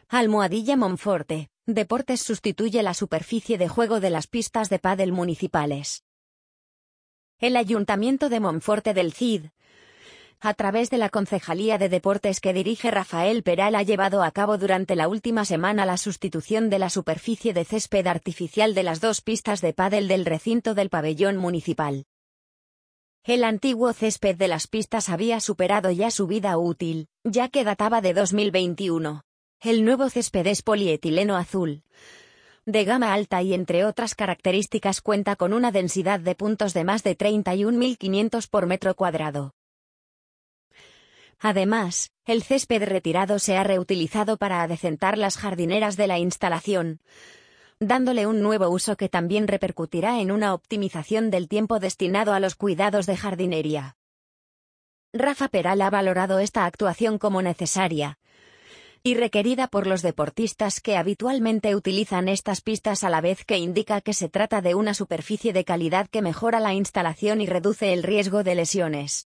Almohadilla Monforte, Deportes sustituye la superficie de juego de las pistas de pádel municipales. El Ayuntamiento de Monforte del Cid, a través de la Concejalía de Deportes que dirige Rafael Peral, ha llevado a cabo durante la última semana la sustitución de la superficie de césped artificial de las dos pistas de pádel del recinto del pabellón municipal. El antiguo césped de las pistas había superado ya su vida útil, ya que databa de 2021. El nuevo césped es polietileno azul, de gama alta y entre otras características cuenta con una densidad de puntos de más de 31.500 por metro cuadrado. Además, el césped retirado se ha reutilizado para adecentar las jardineras de la instalación, dándole un nuevo uso que también repercutirá en una optimización del tiempo destinado a los cuidados de jardinería. Rafa Peral ha valorado esta actuación como necesaria y requerida por los deportistas que habitualmente utilizan estas pistas, a la vez que indica que se trata de una superficie de calidad que mejora la instalación y reduce el riesgo de lesiones.